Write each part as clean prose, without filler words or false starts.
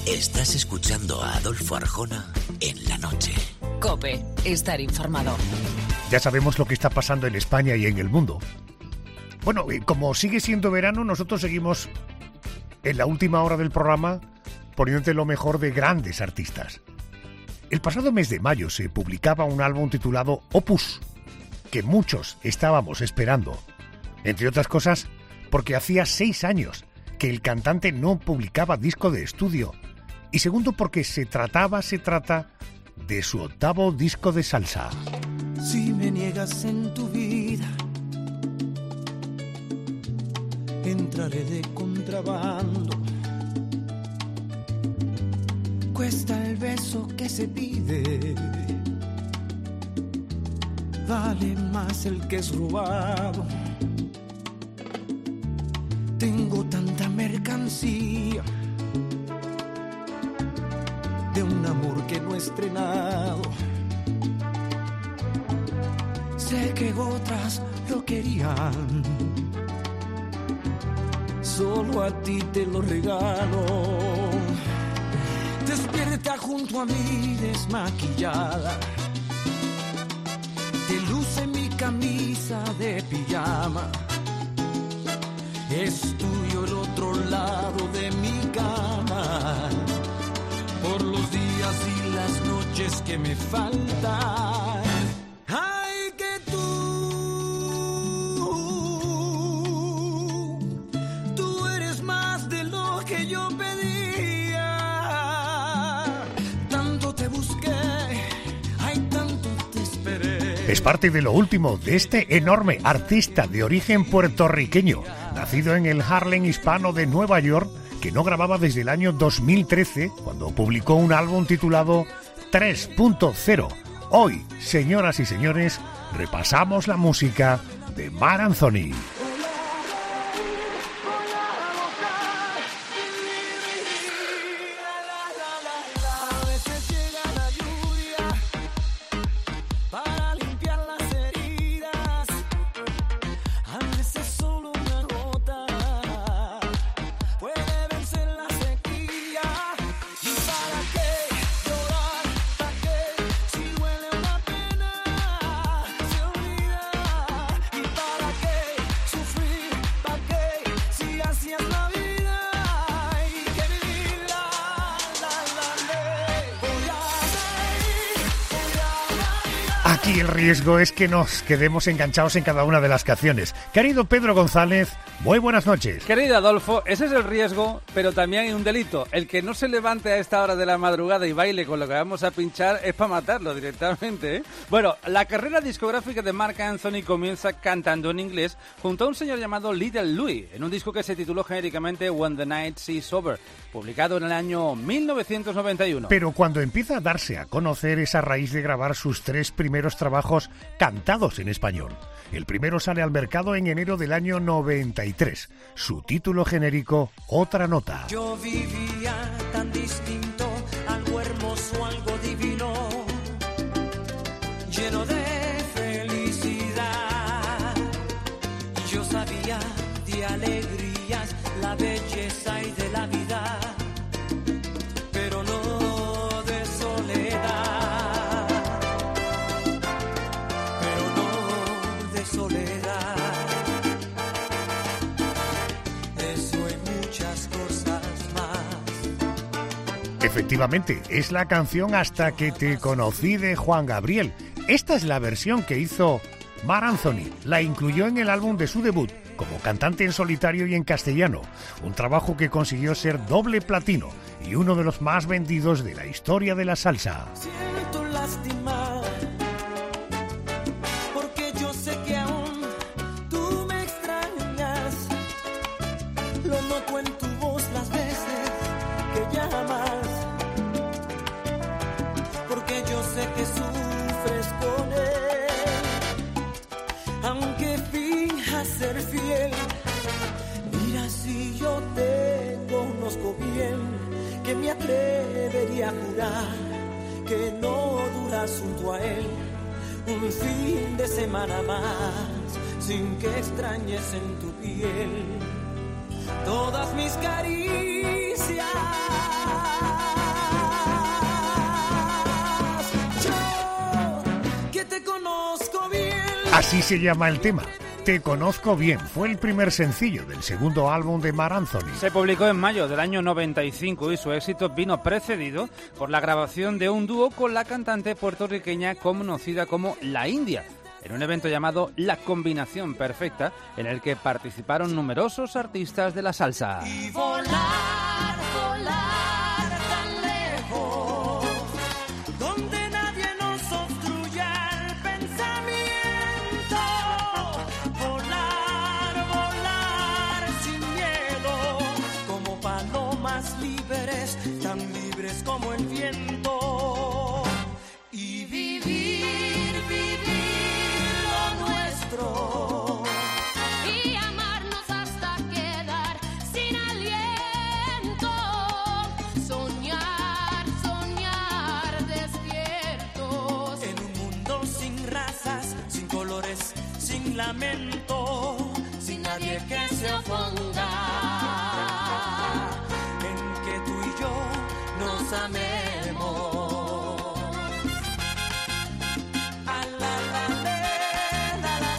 Estás escuchando a Adolfo Arjona en la noche. COPE, estar informado. Ya sabemos lo que está pasando en España y en el mundo. Bueno, como sigue siendo verano, nosotros seguimos en la última hora del programa poniéndote lo mejor de grandes artistas. El pasado mes de mayo se publicaba un álbum titulado Opus, que muchos estábamos esperando. Entre otras cosas, porque hacía 6 años que el cantante no publicaba disco de estudio. Y segundo, porque se trata de su 8º disco de salsa. Si me niegas en tu vida, entraré de contrabando. Cuesta el beso que se pide, vale más el que es robado. Tengo tanta mercancía de un amor que no he estrenado. Sé que otras lo querían, solo a ti te lo regalo. Despierta junto a mí desmaquillada, te luce mi camisa de pijama. Es tuyo el otro lado de mi cama, por los días y las noches que me faltan. Ay, que tú eres más de lo que yo pedía. Tanto te busqué, ay, tanto te esperé. Es parte de lo último de este enorme artista de origen puertorriqueño, nacido en el Harlem hispano de Nueva York, que no grababa desde el año 2013, cuando publicó un álbum titulado 3.0. Hoy, señoras y señores, repasamos la música de Marc Anthony. Aquí el riesgo es que nos quedemos enganchados en cada una de las canciones. Querido Pedro González, muy buenas noches. Querido Adolfo, ese es el riesgo, pero también hay un delito. El que no se levante a esta hora de la madrugada y baile con lo que vamos a pinchar es para matarlo directamente, ¿eh? Bueno, la carrera discográfica de Marc Anthony comienza cantando en inglés junto a un señor llamado Little Louis, en un disco que se tituló genéricamente When the Night Is Over, publicado en el año 1991. Pero cuando empieza a darse a conocer es a raíz de grabar sus 3 primeros trabajos cantados en español. El primero sale al mercado en enero del año 93. Su título genérico, Otra Nota. Yo vivía tan distinto, algo hermoso, algo divino, lleno de felicidad. Yo sabía de alegrías, la belleza y de la vida, pero no de soledad. Soledad, eso y muchas cosas más. Efectivamente, es la canción Hasta que te conocí de Juan Gabriel. Esta es la versión que hizo Marc Anthony. La incluyó en el álbum de su debut como cantante en solitario y en castellano, un trabajo que consiguió ser doble platino y uno de los más vendidos de la historia de la salsa. Siento lástima, porque yo sé que sufres con él, aunque finjas ser fiel. Mira, si yo te conozco bien, que me atrevería a jurar que no duras junto a él un fin de semana más, sin que extrañes en tu piel todas mis caricias. Así se llama el tema. Te conozco bien. Fue el primer sencillo del segundo álbum de Marc Anthony. Se publicó en mayo del año 95 y su éxito vino precedido por la grabación de un dúo con la cantante puertorriqueña conocida como La India, en un evento llamado La Combinación Perfecta, en el que participaron numerosos artistas de la salsa. Y volar, volar tan lejos, donde nadie nos obstruya el pensamiento. Volar, volar sin miedo, como palomas libres, tan libres como el viento. Y vivir, vivir lo nuestro. Y amarnos hasta quedar sin aliento. Soñar, soñar despiertos. En un mundo sin razas, sin colores, sin lamento, sin nadie que se oponga. En que tú y yo nos amemos. Ah, la, la, le, la, la,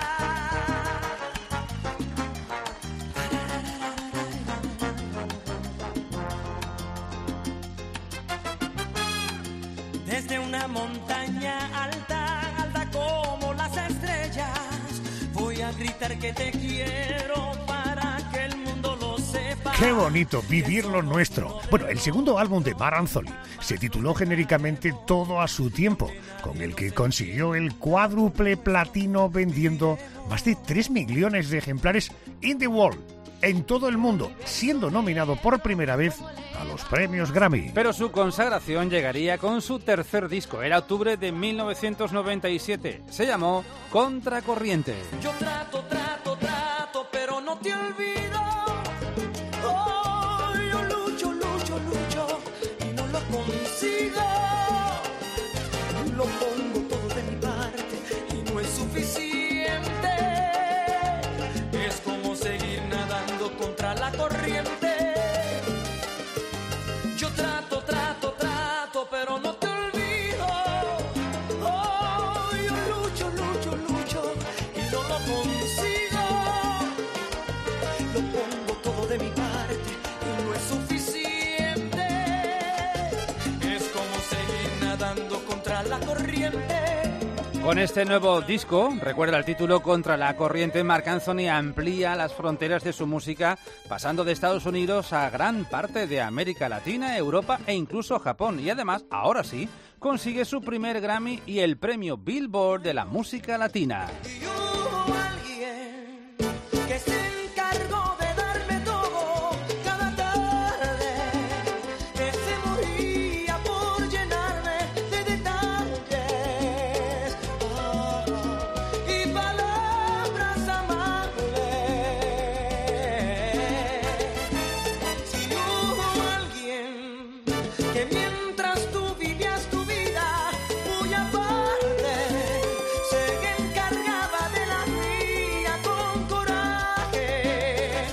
la. Desde una montaña alta, alta como las estrellas, voy a gritar que te quiero para que el mundo lo sepa. ¡Qué bonito! Vivir lo nuestro. Bueno, el segundo álbum de Marc Anthony se tituló genéricamente Todo a su tiempo, con el que consiguió el cuádruple platino vendiendo más de 3 millones de ejemplares in the world, en todo el mundo, siendo nominado por primera vez a los premios Grammy. Pero su consagración llegaría con su tercer disco. Era octubre de 1997. Se llamó Contracorriente. Yo trato, pero no te olvido. Oh, yo lucho y no lo consigo. Lo pongo todo de mi parte y no es suficiente. Es como seguir nadando contra la corriente. Yo trato, pero no te olvido. Oh, yo lucho y no lo consigo. Lo pongo todo de mi parte y no es suficiente. Es como seguir nadando contra la corriente. Con este nuevo disco, recuerda el título Contra la Corriente, Marc Anthony amplía las fronteras de su música, pasando de Estados Unidos a gran parte de América Latina, Europa e incluso Japón. Y además, ahora sí, consigue su primer Grammy y el premio Billboard de la música latina. Y hubo alguien que se encargó de darme todo cada tarde, que se moría por llenarme de detalles, y palabras amables. Si hubo alguien que mientras tú vivías tu vida muy aparte, se encargaba de la mía con coraje,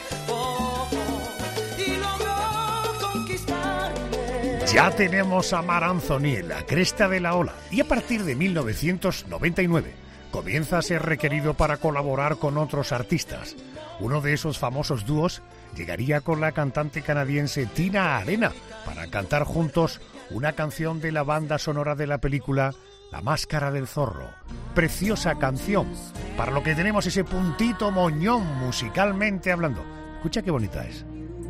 y logró conquistarme. Ya tenemos a Marc Anthony en la cresta de la ola y a partir de 1999 comienza a ser requerido para colaborar con otros artistas. Uno de esos famosos dúos llegaría con la cantante canadiense Tina Arena para cantar juntos una canción de la banda sonora de la película La Máscara del Zorro. Preciosa canción, para lo que tenemos ese puntito moñón musicalmente hablando. Escucha qué bonita es.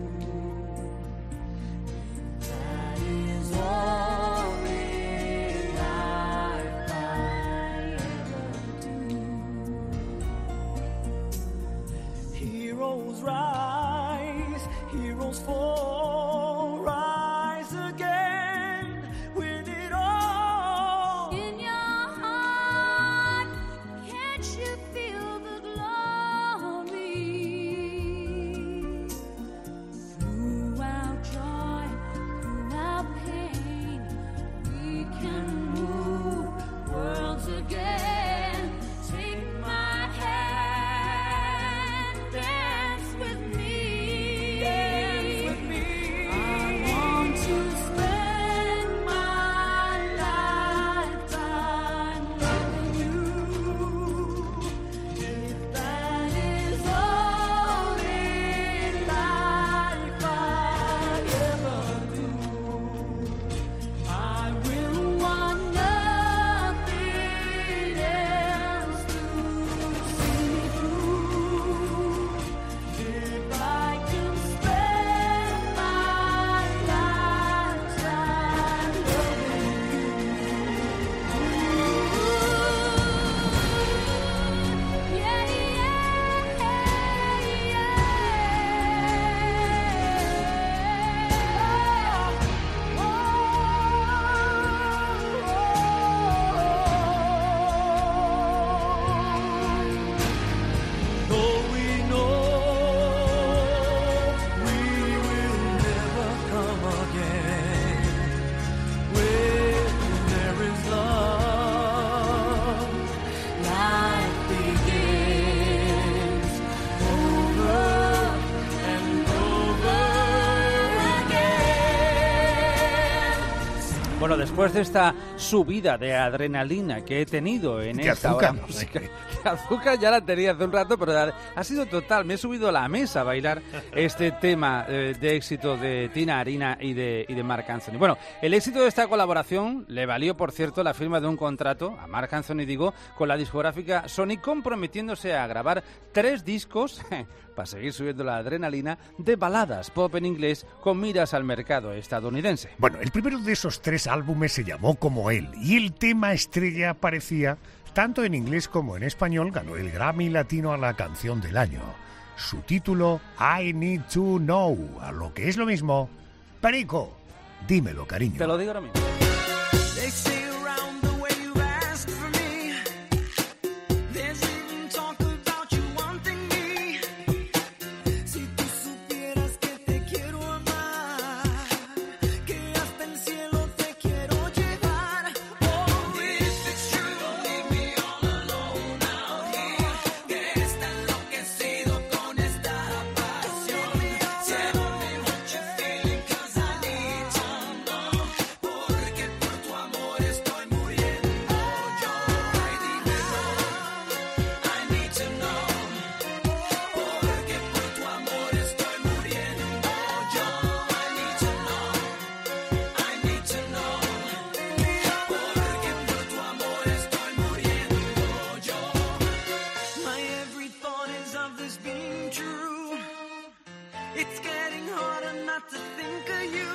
Heroes rise, heroes fall, rise again with it all. In your heart, can't you feel the glory? Bueno, después de esta subida de adrenalina que he tenido en De esta azúcar. hora música, de azúcar ya la tenía hace un rato, pero ha sido total. Me he subido a la mesa a bailar este tema de éxito de Tina Arena y de Marc Anthony. Bueno, el éxito de esta colaboración le valió, por cierto, la firma de un contrato a Marc Anthony, con la discográfica Sony, comprometiéndose a grabar 3 discos para seguir subiendo la adrenalina de baladas pop en inglés con miras al mercado estadounidense. Bueno, el primero de esos 3 álbumes se llamó Como él, y el tema estrella aparecía tanto en inglés como en español. Ganó el Grammy Latino a la canción del año. Su título, I Need to Know, a lo que es lo mismo, Perico, dímelo, cariño. Te lo digo ahora mismo. They say around the way you ask for me, there's even talk about you wanting me. Si tú supieras que te quiero amar, que hasta el cielo te quiero llevar. Oh, if it's true, don't leave me all alone out here. Que está enloquecido con esta pasión. Tell me what you're feeling, 'cause I need to know. Porque por tu amor estoy muriendo yo. Ay, dímelo, I need to know. Porque por tu amor estoy muriendo yo. I need to know, I need to know. Porque por tu amor estoy muriendo yo. My every thought is of this being true. It's getting harder not to think of you.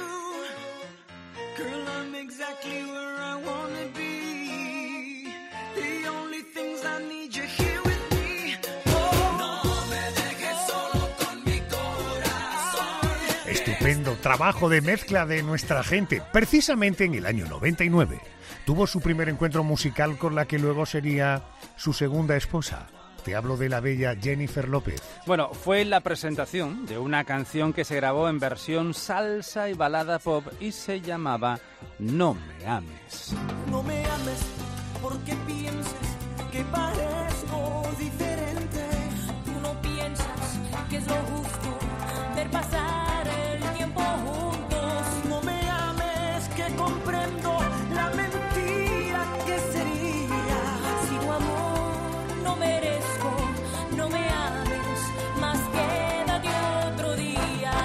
Girl, I'm exactly where I wanna be. The only things I need you here with me. Oh, no me dejes solo con mi corazón. Estupendo trabajo de mezcla de nuestra gente. Precisamente en el año 99 tuvo su primer encuentro musical con la que luego sería su segunda esposa. Te hablo de la bella Jennifer López. Bueno, fue la presentación de una canción que se grabó en versión salsa y balada pop y se llamaba No me ames. No me ames porque pienses que parezco diferente. Tú no piensas que es lo justo ver pasar el tiempo juntos. No me ames que comprendo la mentira que sería. Si tu amor no merezco, no me ames, más quédate otro día.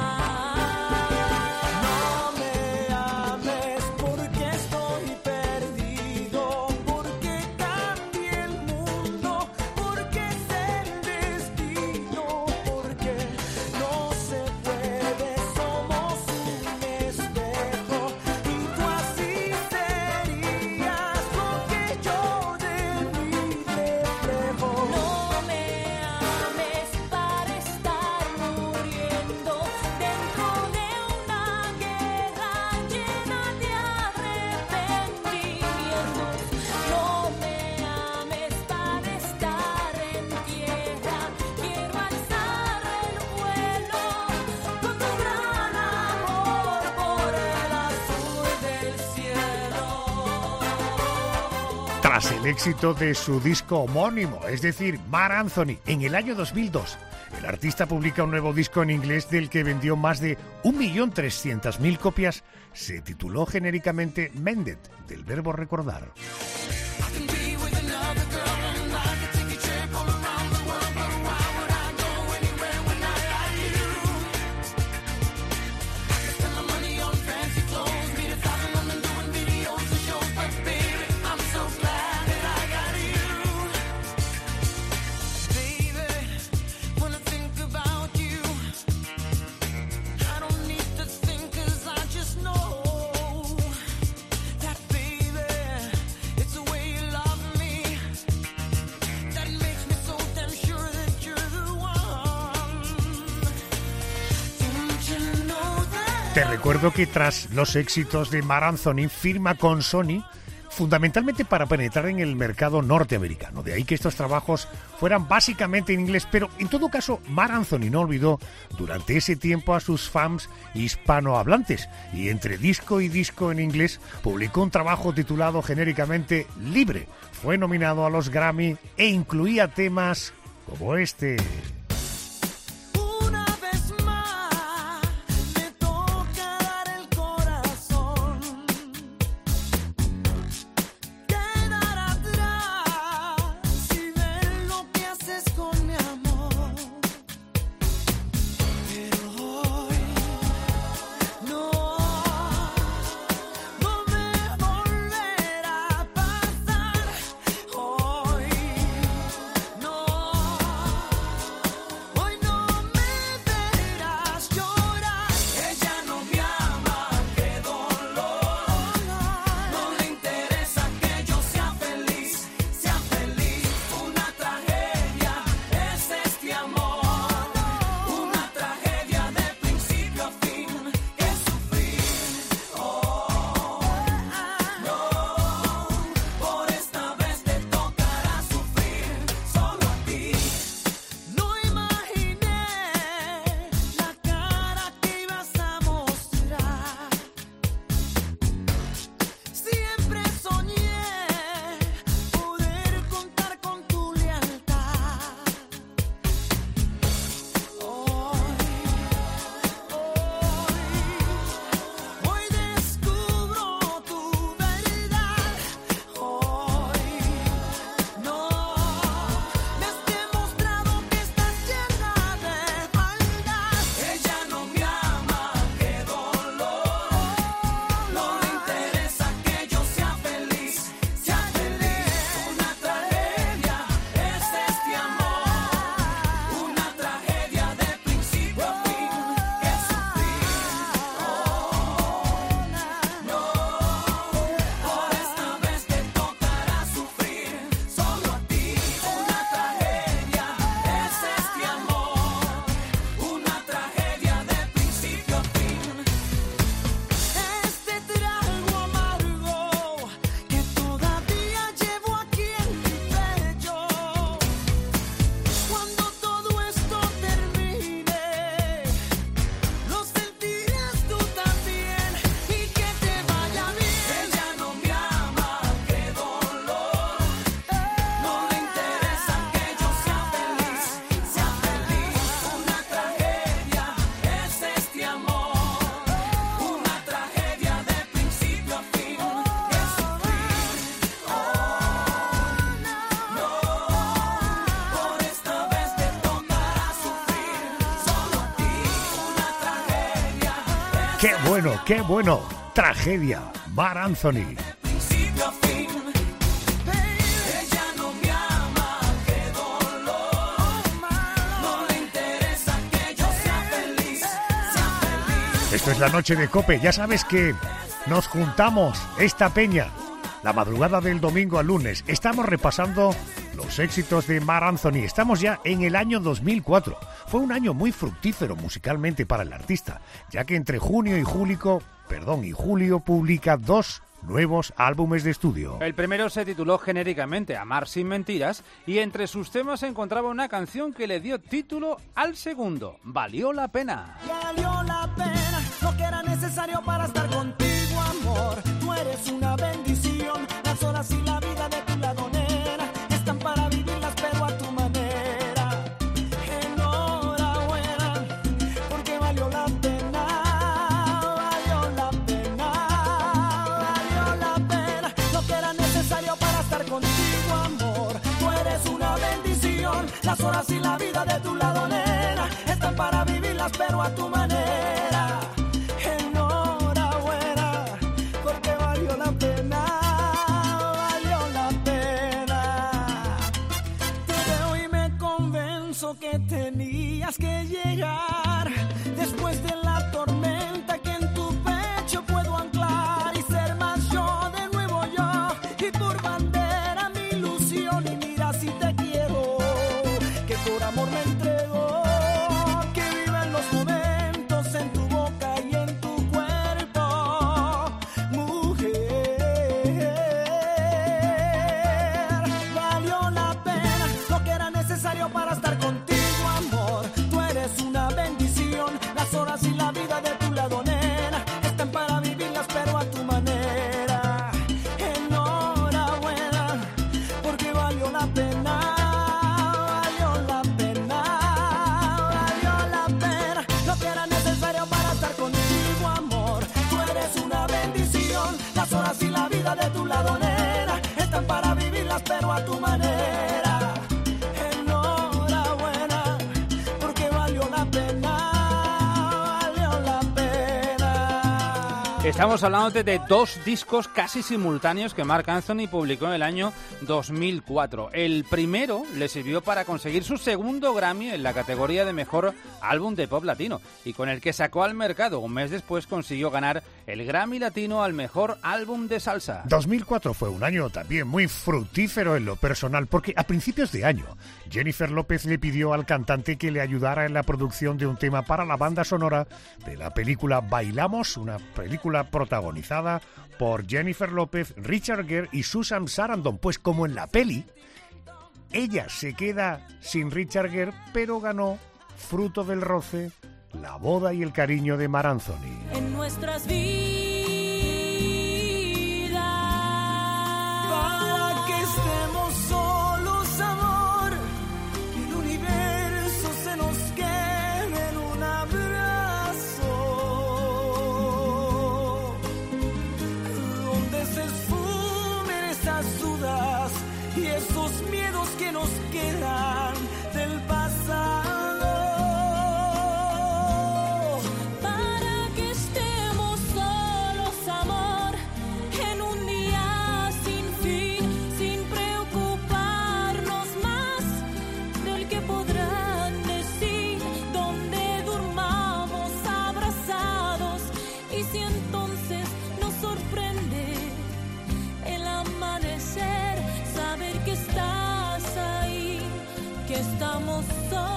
No me ames porque estoy perdido, porque cambia el mundo, porque es el destino, porque no se puede, somos un espejo y tú así serías lo que yo de mí reflejo. No me ames para estar muriendo dentro de una guerra llena de arrepentimientos. No me ames para estar en tierra. Quiero alzar el vuelo con tu gran amor por el azul del cielo. Tras el éxito de su disco homónimo, es decir, Marc Anthony, en el año 2002, el artista publica un nuevo disco en inglés del que vendió más de 1.300.000 copias. Se tituló genéricamente Mended, del verbo recordar. Te recuerdo que tras los éxitos de Marc Anthony firma con Sony fundamentalmente para penetrar en el mercado norteamericano. De ahí que estos trabajos fueran básicamente en inglés, pero en todo caso Marc Anthony no olvidó durante ese tiempo a sus fans hispanohablantes y entre disco y disco en inglés publicó un trabajo titulado genéricamente Libre. Fue nominado a los Grammy e incluía temas como este. Una vez más me toca dar el corazón. ¡Qué bueno, qué bueno! Tragedia, Marc Anthony. Principio a fin, ella no me ama, qué dolor. No le interesa que yo sea feliz, Esto es la noche de COPE. Ya sabes que nos juntamos, esta peña, la madrugada del domingo al lunes. Estamos repasando los éxitos de Marc Anthony. Estamos ya en el año 2004. Fue un año muy fructífero musicalmente para el artista, ya que entre junio y julio publica 2 nuevos álbumes de estudio. El primero se tituló genéricamente Amar sin mentiras y entre sus temas se encontraba una canción que le dio título al segundo, Valió la pena. valió la pena, lo que era necesario para estar contigo, amor. Tú eres una bendición, las horas y la vida de tu lado, nena, están para vivirlas, pero a tu manera. Enhorabuena, porque valió la pena, valió la pena, valió la pena, lo que era necesario para estar contigo, amor. Tú eres una bendición, las horas y la vida de tu lado, nena, están para vivirlas, pero a tu manera. Enhorabuena, porque valió la pena, valió la pena. Te veo y me convenzo que tenías que llegar después de la tormenta, que en tu pecho puedo anclar y ser más yo, de nuevo yo, y por bandera mi ilusión. Y mira si te quiero, que por amor me entrego, que vivan los momentos en tu boca y en tu cuerpo, mujer. Valió la pena, lo que era necesario para estar contigo, amor. Tú eres una bendición, las horas y la vida de tu lado, nena, están para vivirlas, pero a tu manera. Enhorabuena, porque valió la pena, valió la pena, valió la pena, lo que era necesario para estar contigo, amor. Tú eres una bendición, las horas y la vida de tu lado, nena, están para vivirlas, pero a tu manera. Enhorabuena, porque valió la pena, valió la pena. Estamos hablando de 2 discos casi simultáneos que Marc Anthony publicó en el año 2004. El primero le sirvió para conseguir su segundo Grammy en la categoría de Mejor Álbum de Pop Latino y con el que sacó al mercado. Un mes después consiguió ganar el Grammy Latino al Mejor Álbum de Salsa. 2004 fue un año también muy fructífero en lo personal, porque a principios de año Jennifer López le pidió al cantante que le ayudara en la producción de un tema para la banda sonora de la película Bailamos, una película protagonizada por Jennifer López, Richard Gere y Susan Sarandon. Pues como en la peli, ella se queda sin Richard Gere, pero ganó, fruto del roce, la boda y el cariño de Marc Anthony. En nuestras vidas, Para que estemos solos, amor, que el universo se nos quede en un abrazo, donde se esfumen esas dudas y esos miedos que nos quedan del pasado. para que estemos solos, amor, en un día sin fin, sin preocuparnos más del que podrán decir, donde durmamos abrazados. Y si entonces nos sorprende el amanecer, saber que estás ahí, que estamos solos,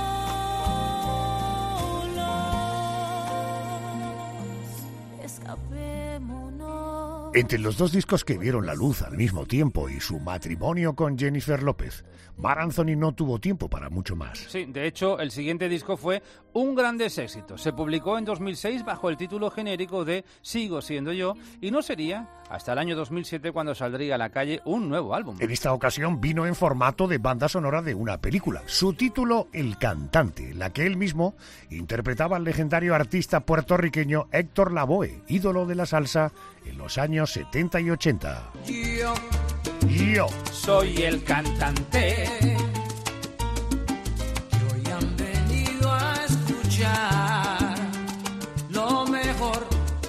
escapémonos. Entre los 2 discos que vieron la luz al mismo tiempo y su matrimonio con Jennifer López, Marc Anthony no tuvo tiempo para mucho más. Sí, de hecho, el siguiente disco fue un gran éxito. Se publicó en 2006 bajo el título genérico de Sigo siendo yo y no sería hasta el año 2007 cuando saldría a la calle un nuevo álbum. En esta ocasión vino en formato de banda sonora de una película. Su título, El Cantante, en la que él mismo interpretaba al legendario artista puertorriqueño Héctor Lavoe, ídolo de la salsa en los años 70 y 80. Yo. Soy el cantante. Que hoy han venido a escuchar lo mejor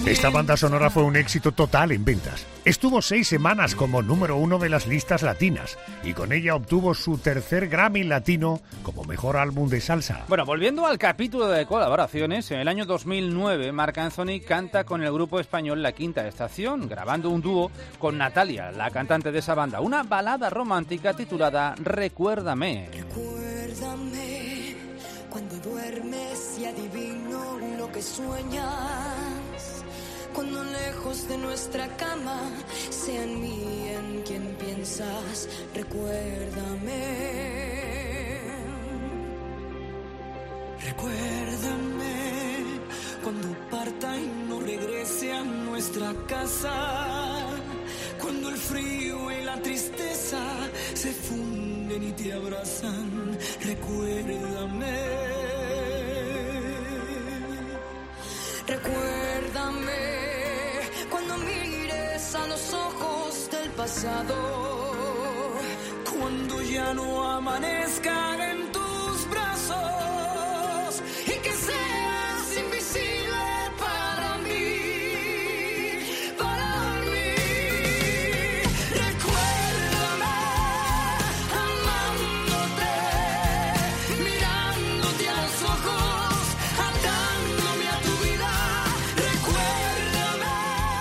Esta banda sonora fue un éxito total en ventas. Estuvo 6 semanas como número 1 de las listas latinas y con ella obtuvo su tercer Grammy Latino como mejor álbum de salsa. Bueno, volviendo al capítulo de colaboraciones, en el año 2009 Marc Anthony canta con el grupo español La Quinta Estación, grabando un dúo con Natalia, la cantante de esa banda, una balada romántica titulada Recuérdame. Recuérdame cuando duermes y adivino lo que sueñas. Cuando lejos de nuestra cama sea en mí en quien piensas. Recuérdame. Recuérdame cuando parta y no regrese a nuestra casa. Cuando el frío y la tristeza se funden y te abrazan. Recuérdame. Recuérdame cuando mires a los ojos del pasado. Cuando ya no amanezcan en tus brazos y que seas invisible para mí, para mí. Recuérdame amándote, mirándote a los ojos, atándome a tu vida. Recuérdame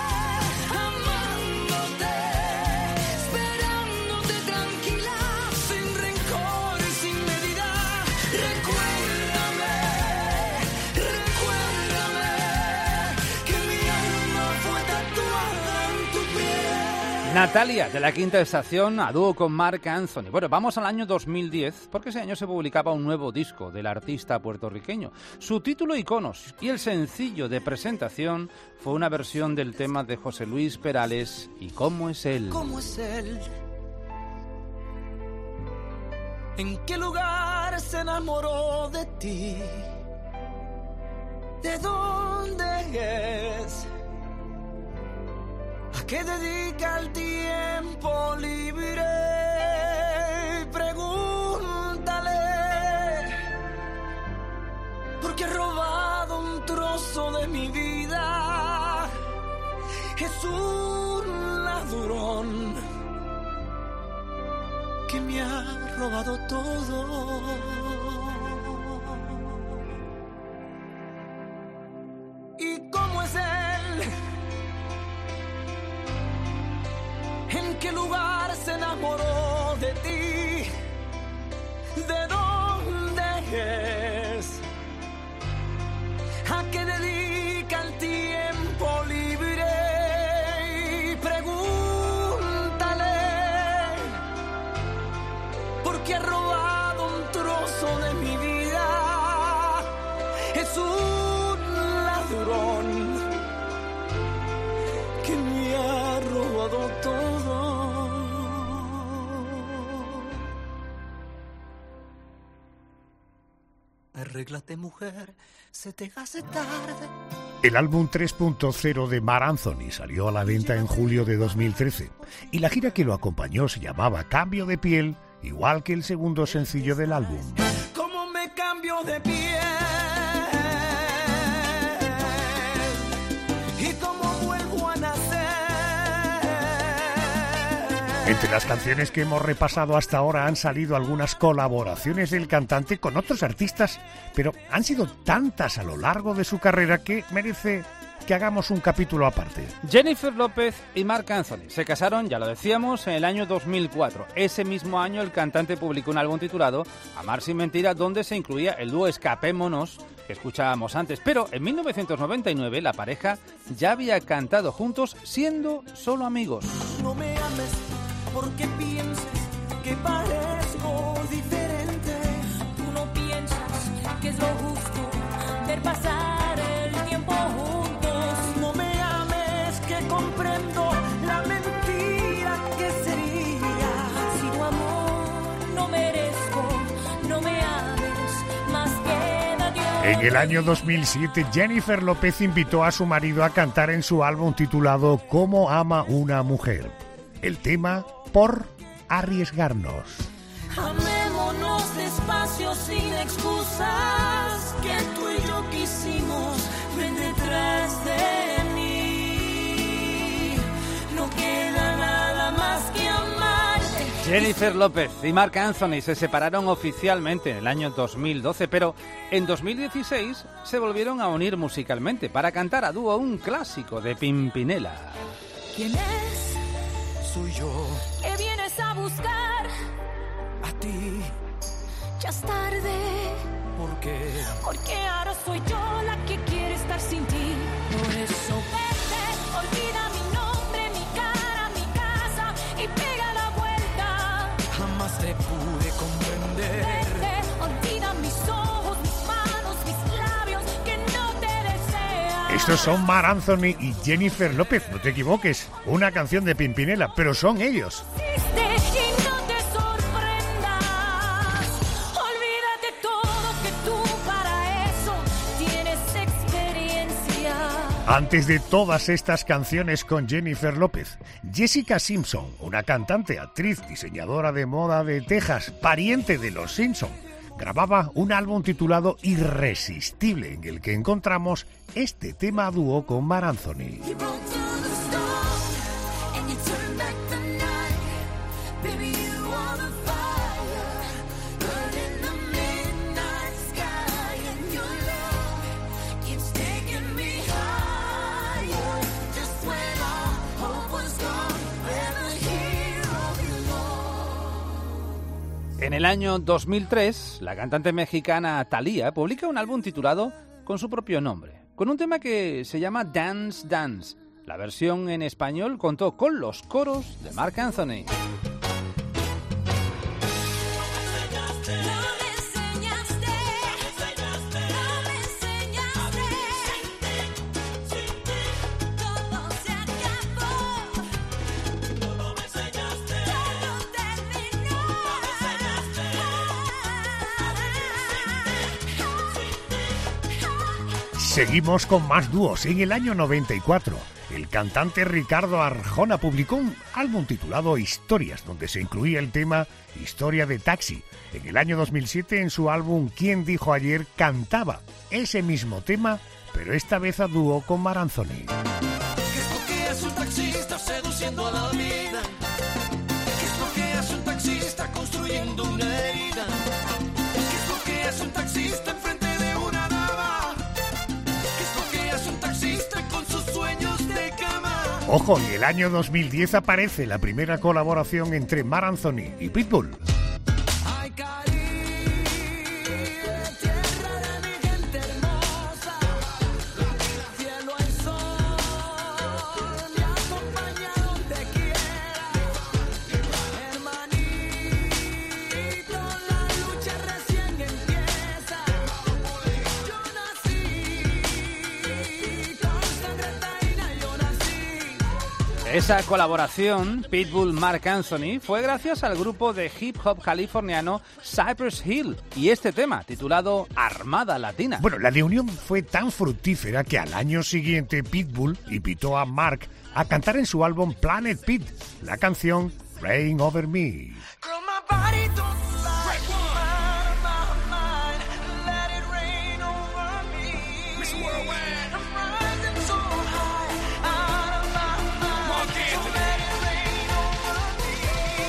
amándote, esperándote tranquila, sin rencor y sin medida. Recuérdame, recuérdame que mi alma fue tatuada en tu piel. Natalia, de La Quinta Estación, a dúo con Marc Anthony. Bueno, vamos al año 2010, porque ese año se publicaba un nuevo disco del artista puertorriqueño. Su título, Iconos, y el sencillo de presentación fue una versión del tema de José Luis Perales, ¿Y cómo es él? ¿Cómo es él? ¿En qué lugar se enamoró de ti? ¿De dónde es? ¿A qué dedica el tiempo libre? Pregúntale, porque he robado un trozo de mi vida. Es un ladrón que me ha robado todo. ¿Y cómo es él? ¿En qué lugar se enamoró de ti? ¿De dónde es? ¿A qué dedica el tiempo libre? Y pregúntale, porque ha robado un trozo de mi vida. Es un ladrón que me ha robado todo. Arréglate, mujer, se te hace tarde. El álbum 3.0 de Marc Anthony salió a la venta en julio de 2013 y la gira que lo acompañó se llamaba Cambio de piel, igual que el segundo sencillo del álbum. ¿Cómo me cambio de piel? ¿Y cómo vuelvo a nacer? Entre las canciones que hemos repasado hasta ahora han salido algunas colaboraciones del cantante con otros artistas, pero han sido tantas a lo largo de su carrera que merece que hagamos un capítulo aparte. Jennifer López y Marc Anthony se casaron, ya lo decíamos, en el año 2004. Ese mismo año el cantante publicó un álbum titulado Amar sin mentira, donde se incluía el dúo Escapémonos, que escuchábamos antes. Pero en 1999 la pareja ya había cantado juntos siendo solo amigos. No me ames porque pienses que parezco diferente. Tú no piensas que es lo justo ver pasar el tiempo juntos. No me ames que comprendo la mentira que sería. Si tu amor no merezco, no me ames más que a Dios. En el año 2007, Jennifer López invitó a su marido a cantar en su álbum titulado Cómo ama una mujer. El tema Por arriesgarnos. Amémonos despacio sin excusas, que tú y yo quisimos, ven detrás de mí. Jennifer López y Marc Anthony se separaron oficialmente en el año 2012, pero en 2016 se volvieron a unir musicalmente para cantar a dúo un clásico de Pimpinela. ¿Quién es? Soy yo, ¿Qué vienes a buscar? a ti, Ya es tarde, porque porque ahora soy yo la que quiere estar sin ti. Por eso vete, olvida mi nombre, mi cara, mi casa y pega la vuelta. jamás te pude comprender. Vete, olvida mis ojos, mis manos, mis labios que no te desean. Estos son Marc Anthony y Jennifer López, no te equivoques, una canción de Pimpinela, pero son ellos. Existe y no te sorprendas. Olvídate todo que tú para eso tienes experiencia. Antes de todas estas canciones con Jennifer López, Jessica Simpson, una cantante, actriz, diseñadora de moda de Texas, pariente de los Simpson, grababa un álbum titulado Irresistible, en el que encontramos este tema a dúo con Marc Anthony. You broke through the storm and you turned back the night. Baby, you are the fire burning the midnight sky, and your love keeps taking me higher. Just when all hope was gone, where the hero belongs. En el año 2003, la cantante mexicana Thalía publica un álbum titulado con su propio nombre, con un tema que se llama Dance Dance. La versión en español contó con los coros de Marc Anthony. No me enseñaste, no me enseñaste. Todo se acabó. Todo terminó. Seguimos con más dúos. En el año 94, el cantante Ricardo Arjona publicó un álbum titulado Historias, donde se incluía el tema Historia de Taxi. En el año 2007, en su álbum ¿Quién dijo ayer?, cantaba ese mismo tema, pero esta vez a dúo con Marc Anthony. ¿Qué es lo que hace un taxista seduciendo a la vida? ¿Qué es lo que hace un taxista construyendo una herida? ¿Qué es lo que hace un taxista enfrente de una dama? ¿Qué es lo que hace un taxista con sus sueños de cama? Ojo, en el año 2010 aparece la primera colaboración entre Marc Anthony y Pitbull. Ay, Caribe, tierra de mi gente hermosa, cielo hay sol, me acompaña donde quiera, hermanito, la lucha recién empieza, yo nací, con sangre taína yo nací. Esa colaboración, Pitbull-Marc Anthony, fue gracias al grupo de hip hop californiano Cypress Hill y este tema, titulado Armada Latina. Bueno, la reunión fue tan fructífera que al año siguiente Pitbull invitó a Marc a cantar en su álbum Planet Pit la canción Rain Over Me. Girl, my body don't lie. My mind, let it rain over me. Miss Worldwide, I'm rising so high, out of my mind. So let it rain over me.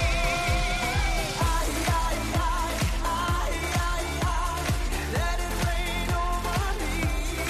Ay, ay, ay, ay, ay, ay. Let it rain over me.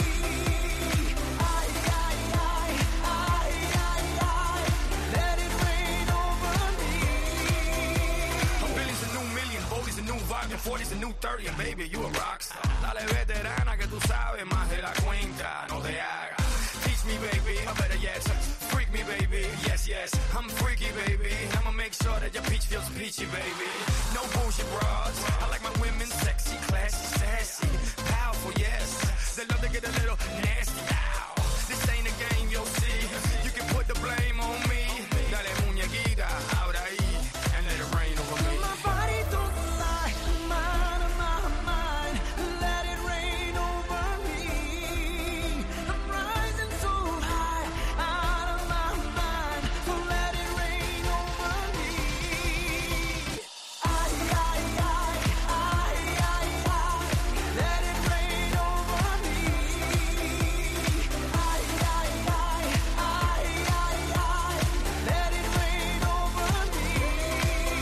Ay, ay, ay, ay, ay, ay. Let it rain over me. A Billy's a new million, Bodie's a new volume, 40's a new 30, and baby, you a rockstar. Dale veterana que tú sabes más de la cuenta, no te hagas. Teach me, baby, I better yes. Freak me, baby, yes, yes. I'm freaky, baby. I'ma make sure that your peach feels peachy, baby. No bullshit bras. I like my women sexy, classy, sassy, powerful, yes. They love to get a little nasty. Ow. This ain't a game, you'll see. You can put the blame on me. Dale muñequita, ahora ahí, and let it rain over me. My body don't lie, mind of my mind. Let it rain over me. I'm rising so high, out of my mind. So let it rain over me. Ay, ay, ay, ay.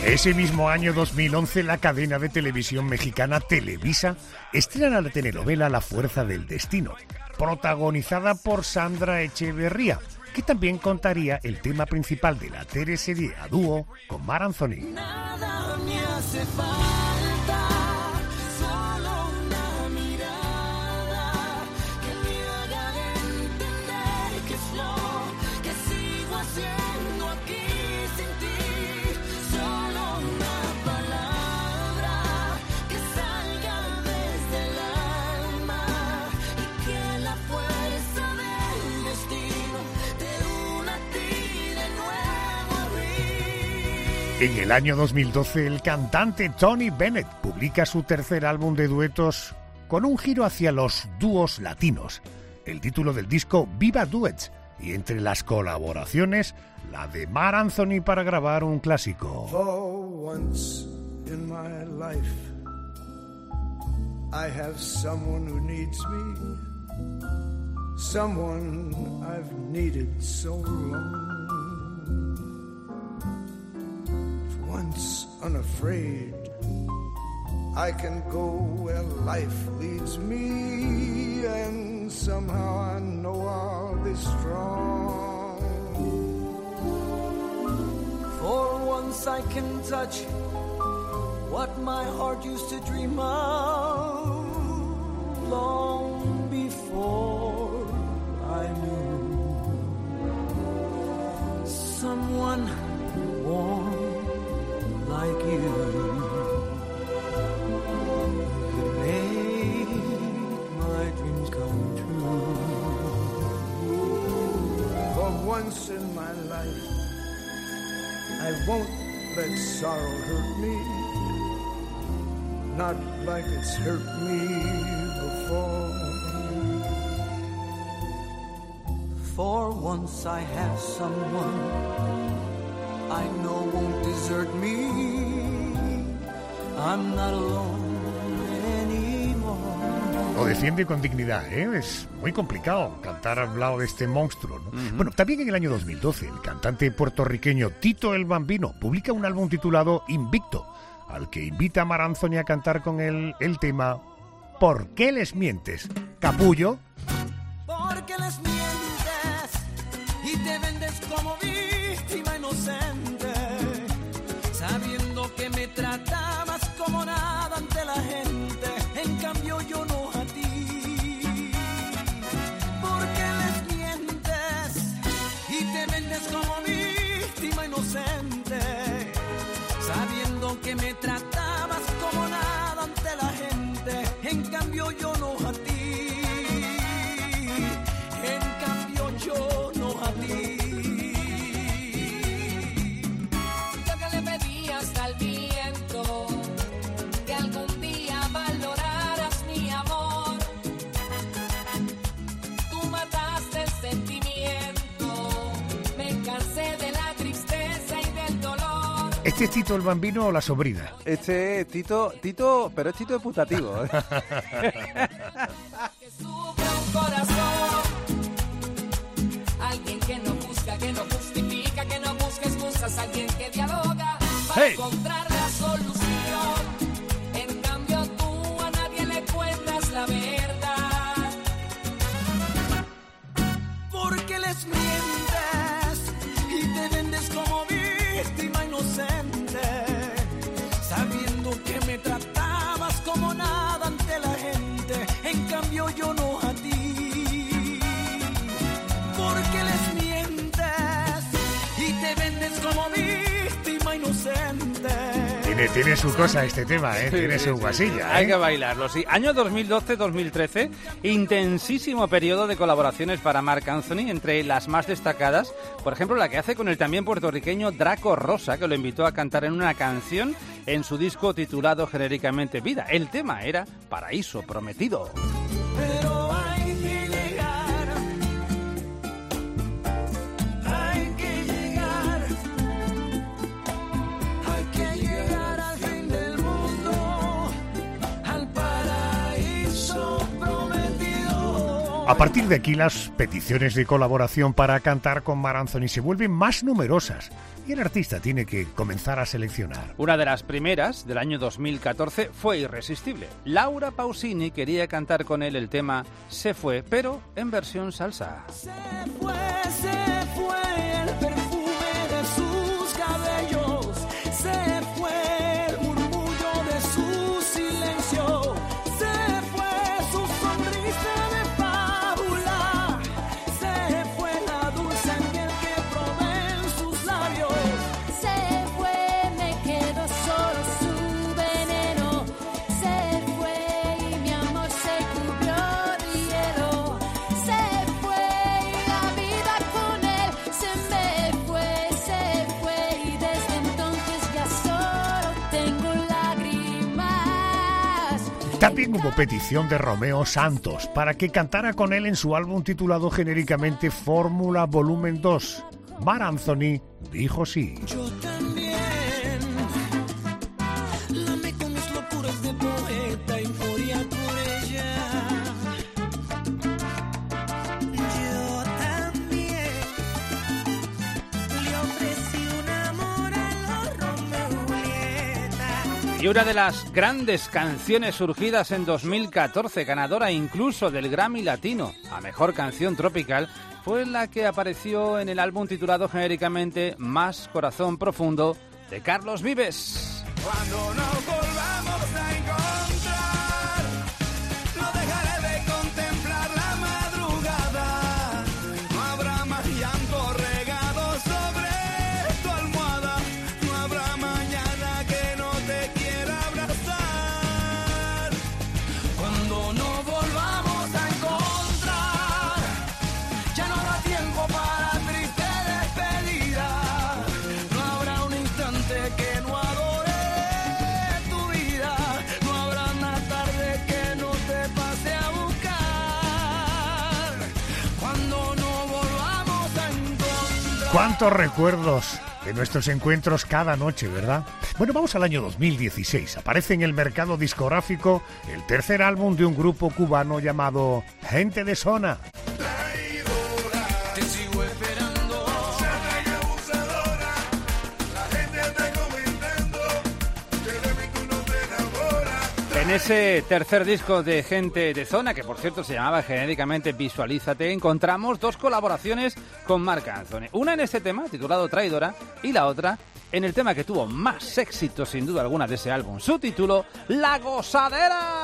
Ese mismo año 2011, la cadena de televisión mexicana Televisa estrena la telenovela La Fuerza del Destino, protagonizada por Sandra Echeverría, que también contaría el tema principal de la teleserie a dúo con Mar Anthony. Nada me hace falta, solo una mirada que me haga entender que es lo que sigo haciendo aquí sin ti. Solo una palabra que salga desde el alma y que la fuerza del destino te una a ti de nuevo a mí. En el año 2012, el cantante Tony Bennett publica su tercer álbum de duetos con un giro hacia los dúos latinos. El título del disco, Viva Duets, y entre las colaboraciones, la de Mar Anthony para grabar un clásico. For once in my life, I have someone who needs me, someone I've needed so long. For once unafraid, I can go where life leads me, and somehow I know I'll be strong. For once I can touch what my heart used to dream of long before I knew someone warm like you could make my dreams come true. For once in my life, I won't let sorrow hurt me, not like it's hurt me before. For once I have someone I know won't desert me. I'm not alone anymore. Lo defiende con dignidad, ¿eh? Es muy complicado cantar al lado de este monstruo, ¿no? Bueno, también en el año 2012, el cantante puertorriqueño Tito el Bambino publica un álbum titulado Invicto, al que invita a Mar Anthony a cantar con él el tema ¿Por qué les mientes, capullo? Porque les mientes y te vendes como víctima inocente, sabiendo que me tratabas como nada ante la gente, en cambio yo no a ti. Porque les mientes y te vendes como víctima inocente, sabiendo que me tratabas como nada ante la gente, en cambio yo no a ti. Yo no a ti. Yo que le pedías al viento que algún día valoraras mi amor. Tú mataste el sentimiento, me cansé de la tristeza y del dolor. ¿Este es Tito el Bambino o la sobrina? Este es Tito, pero es Tito putativo, ¿eh? Que sufre un corazón. Alguien que no busca, que no justifica, que no busca excusas, alguien que dialoga para encontrar la solución. En cambio tú a nadie le cuentas la verdad. Porque les mientes y te vendes como víctima inocente, sabiendo que me tratabas como nada ante la gente, en cambio yo no a ti. Porque les mientes y te vendes como víctima inocente. Tiene su cosa este tema, ¿eh? Tiene su guasilla, ¿eh? Hay que bailarlo, sí. Año 2012-2013, intensísimo periodo de colaboraciones para Marc Anthony, entre las más destacadas, por ejemplo, la que hace con el también puertorriqueño Draco Rosa, que lo invitó a cantar en una canción en su disco titulado genéricamente Vida. El tema era Paraíso Prometido. Pero hay que llegar, hay que llegar, hay que llegar al fin del mundo, al paraíso prometido. A partir de aquí las peticiones de colaboración para cantar con Marc Anthony se vuelven más numerosas y el artista tiene que comenzar a seleccionar. Una de las primeras, del año 2014, fue irresistible. Laura Pausini quería cantar con él el tema Se fue, pero en versión salsa. Se fue el perfume de sus cabellos, se fue el murmullo de su silencio, se fue su sonrisa de fábula, se fue la dulce miel que probé en sus labios. Se fue, me quedó solo su veneno. Se fue y mi amor se cubrió de hielo. Se fue y la vida con él se me fue y desde entonces ya solo tengo lágrimas. También hubo petición de Romeo Santos para que cantara con él en su álbum titulado genéricamente Fórmula Volumen 2. Marc Anthony dijo sí. Yo también la amé con mis locuras de poeta y moría por ella. Yo también le ofrecí un amor a los Romeo y Julieta. Y una de las grandes canciones surgidas en 2014, ganadora incluso del Grammy Latino a Mejor Canción Tropical, fue la que apareció en el álbum titulado genéricamente Más Corazón Profundo de Carlos Vives. Cuando nos volvamos a encontrar, no dejaré de contemplar la madrugada. No habrá más llanto regado sobre tu almohada. No habrá mañana que no te quiera abrazar. Cuando nos volvamos a encontrar, ya no habrá tiempo para triste despedida. No habrá un instante que no adore tu vida. No habrá una tarde que no te pase a buscar. Cuando nos volvamos a encontrar. ¿Cuántos recuerdos de nuestros encuentros cada noche, verdad? Bueno, vamos al año 2016. Aparece en el mercado discográfico el tercer álbum de un grupo cubano llamado Gente de Zona. Te sigo esperando. En ese tercer disco de Gente de Zona, que por cierto se llamaba genéricamente Visualízate, encontramos dos colaboraciones con Marc Anthony. Una en este tema, titulado Traidora, y la otra en el tema que tuvo más éxito sin duda alguna de ese álbum, su título, La Gozadera.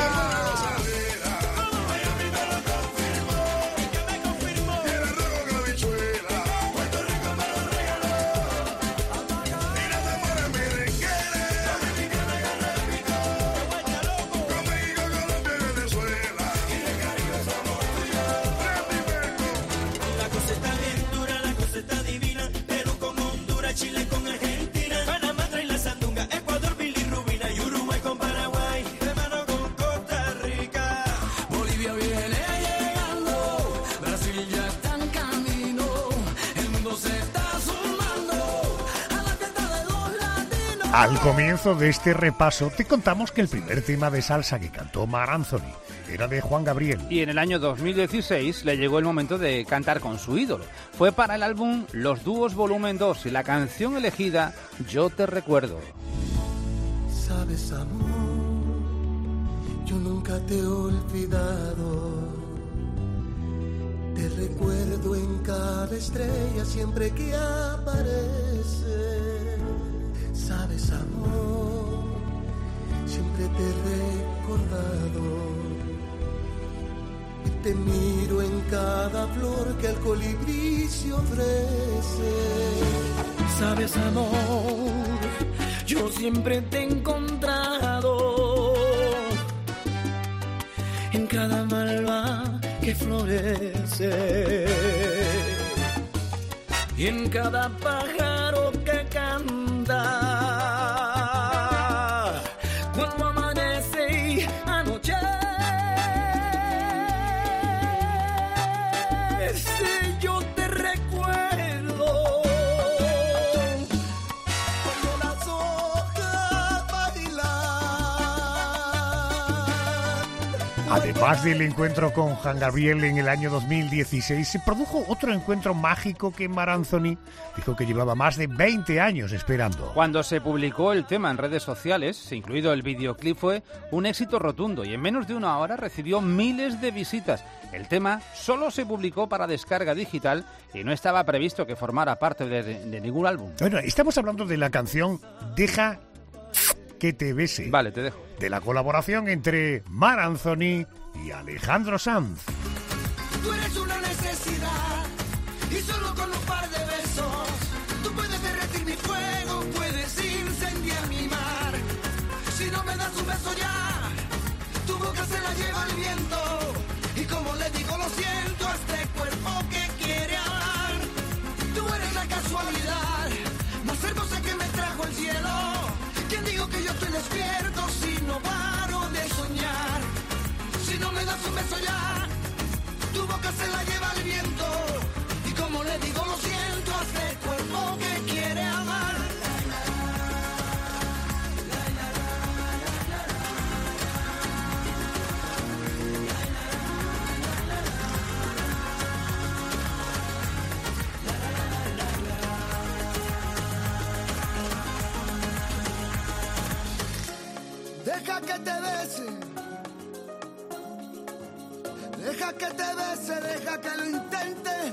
La cosa está bien dura, la cosa está divina. Perú con Honduras, Chile con Argentina, Panamá trae la sandunga, Ecuador, bilirrubina y Uruguay con Paraguay, hermano con Costa Rica. Bolivia viene llegando, Brasil ya está en camino, el mundo se está sumando a la fiesta de los latinos. Al comienzo de este repaso te contamos que el primer tema de salsa que cantó Marc Anthony era de Juan Gabriel. Y en el año 2016 le llegó el momento de cantar con su ídolo. Fue para el álbum Los Dúos Volumen 2 y la canción elegida, Yo Te Recuerdo. Sabes, amor, yo nunca te he olvidado. Te recuerdo en cada estrella siempre que aparece. Sabes, amor, siempre te he recordado. Y te miro en cada flor que el colibrí se ofrece. Sabes, amor, yo siempre te he encontrado en cada malva que florece y en cada pájaro que canta cuando amanece y anochece. Yo te recuerdo cuando las hojas bailan Además del encuentro con Juan Gabriel en el año 2016, se produjo otro encuentro mágico que Marc Anthony dijo que llevaba más de 20 años esperando. Cuando se publicó el tema en redes sociales, incluido el videoclip, fue un éxito rotundo y en menos de una hora recibió miles de visitas. El tema solo se publicó para descarga digital y no estaba previsto que formara parte de ningún álbum. Bueno, estamos hablando de la canción Deja que te bese. Vale, te dejo. De la colaboración entre Marc Anthony y Alejandro Sanz. Tú eres una necesidad y solo con un par de besos tú puedes derretir mi fuego, puedes incendiar mi mar. Si no me das un beso ya, tu boca se la lleva el viento y como le digo lo siento a este cuerpo que quiere hablar. Tú eres la casualidad más hermosa que me trajo el cielo. ¿Quién digo que yo estoy despierto si no paro de soñar? Si no me das un beso ya, tu boca se la lleva el viento y como le digo lo siento a este cuerpo que quiere amar. Deja que te bese, deja que te bese, deja que lo intente,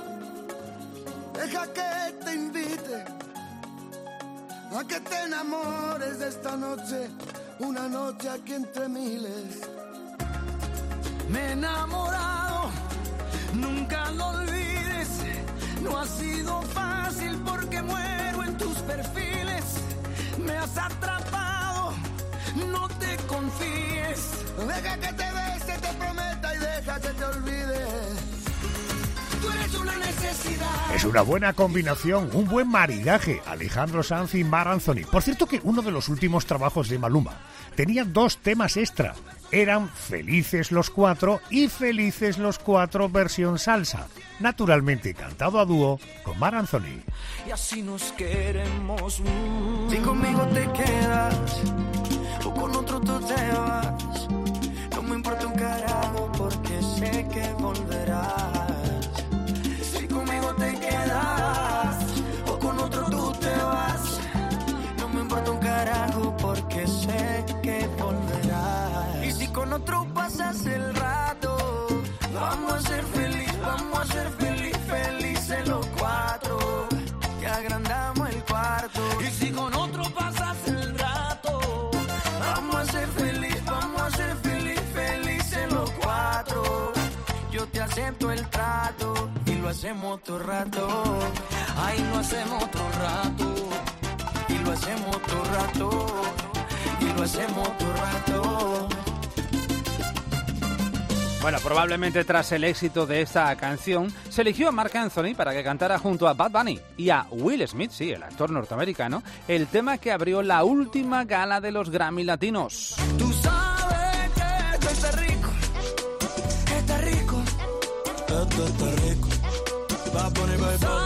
deja que te invite a que te enamores de esta noche, una noche aquí entre miles. Me he enamorado, nunca lo olvides, no ha sido fácil porque muero en tus perfiles, me has atrapado, no te confíes, deja que te bese, te prometa y deja que te olvide. Tú eres una necesidad. Es una buena combinación, un buen maridaje, Alejandro Sanz y Marc Anthony. Por cierto que uno de los últimos trabajos de Maluma tenía 2 temas extra. Eran Felices los 4 y Felices los 4 versión salsa. Naturalmente cantado a dúo con Marc Anthony. Y así nos queremos. Si conmigo te quedas o con otro tú te vas, no me importa un carajo porque sé que volverás. Si conmigo te quedas o con otro tú te vas, no me importa un carajo porque sé que volverás. Y si con otro pasas el rato, vamos a ser felices los 4, que agrandamos el cuarto. Y si con otro pasas el rato, vamos a ser felices los 4. Yo te acepto el trato y lo hacemos todo rato. Ay, lo hacemos todo rato y lo hacemos todo rato y lo hacemos todo rato. Bueno, probablemente tras el éxito de esta canción, se eligió a Marc Anthony para que cantara junto a Bad Bunny y a Will Smith, sí, el actor norteamericano, el tema que abrió la última gala de los Grammy Latinos. Tú sabes que esto está rico, está rico, esto está rico. Va a poner,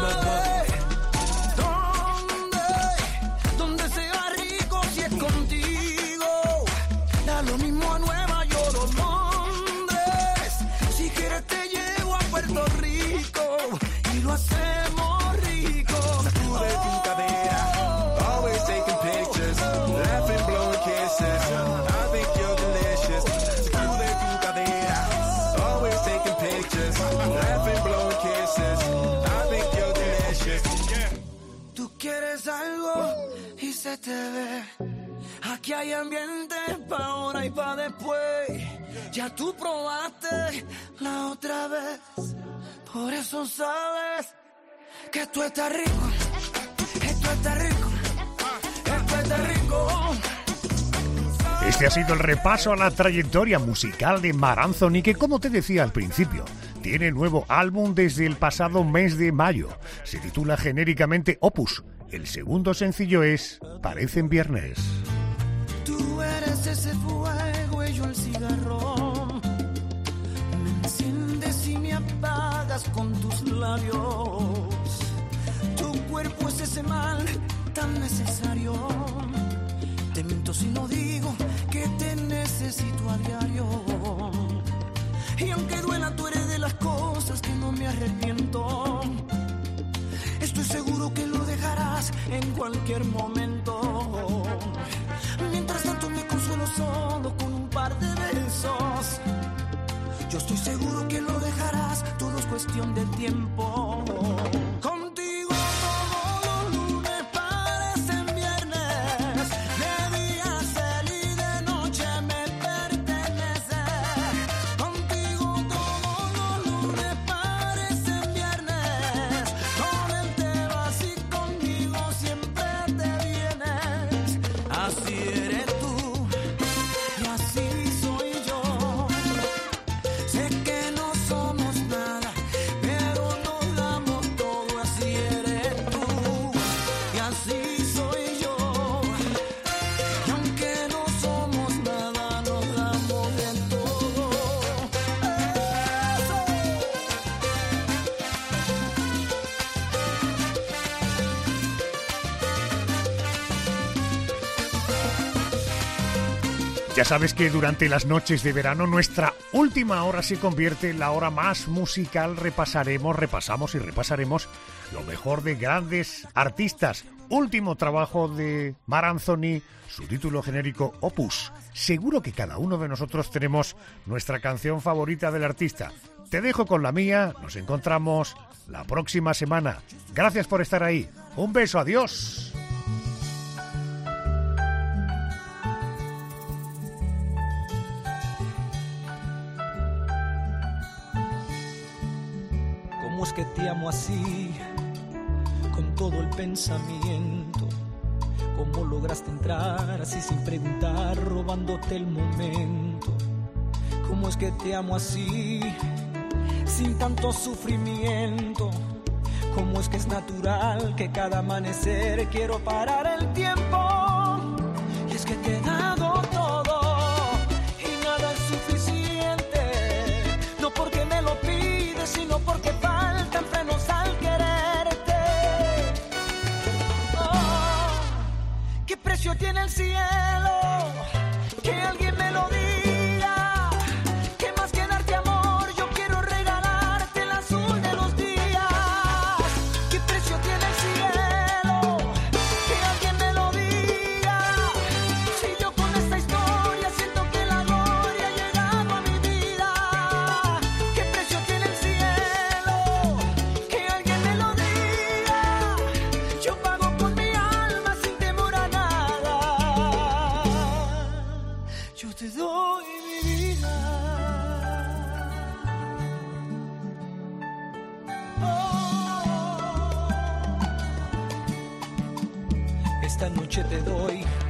¿Dónde sea rico si es contigo? Da lo mismo a Nueva York o Londres. Si quieres te llevo a Puerto Rico y lo hacemos rico. Sube tu cadera, always taking pictures, laughing, blowing kisses. I think you're delicious. Sube tu cadera, always taking pictures, laughing, blowing kisses. I think you're delicious. Tú quieres algo y se te ve. Aquí hay ambiente pa' ahora y pa' después. Ya tú probaste la otra vez. Por eso sabes que esto está rico. Esto está rico. Esto está rico. Este ha sido el repaso a la trayectoria musical de Marc Anthony, que, como te decía al principio, tiene nuevo álbum desde el pasado mes de mayo. Se titula genéricamente Opus. El segundo sencillo es Parecen Viernes. Tú eres ese fuego y yo el cigarrón. Me enciendes y me apagas con tus labios. Tu cuerpo es ese mal tan necesario. Te miento si no digo que te necesito a diario. Y aunque duela, tú eres de las cosas que no me arrepiento. Estoy seguro que lo dejarás en cualquier momento. Mientras tanto me consuelo solo con un par de besos. Yo estoy seguro que lo dejarás, todo es cuestión de tiempo. Contigo todos los lunes parecen viernes, de día feliz, de noche me pertenece. Contigo todos los lunes parecen viernes, con él te vas y conmigo siempre te vienes. Así eres tú y así soy yo. Sé que no somos nada, pero nos damos todo. Así eres tú y así soy yo. Y aunque no somos nada, nos damos del todo. Ya sabes que durante las noches de verano nuestra última hora se convierte en la hora más musical. Repasamos y repasaremos lo mejor de grandes artistas. Último trabajo de Marc Anthony, su título genérico Opus. Seguro que cada uno de nosotros tenemos nuestra canción favorita del artista. Te dejo con la mía, nos encontramos la próxima semana. Gracias por estar ahí. Un beso, adiós. ¿Cómo es que te amo así, con todo el pensamiento? ¿Cómo lograste entrar así sin preguntar, robándote el momento? ¿Cómo es que te amo así, sin tanto sufrimiento? ¿Cómo es que es natural que cada amanecer quiero parar el tiempo? Y es que te he dado todo y nada es suficiente, no porque me lo pides, sino porque faltan frenos al quererte. Oh, ¿qué precio tiene el cielo? Que alguien me lo diga. Que más que darte amor, yo quiero regalarte el azul de los días. ¿Qué precio tiene el cielo? Que alguien me lo diga. Si yo con esta historia siento que la gloria ha llegado a mi vida. ¿Qué precio tiene el cielo? Que alguien me lo diga. Yo pago con mi alma sin temor a nada. Yo te doy mi vida. Oh. Esta noche te doy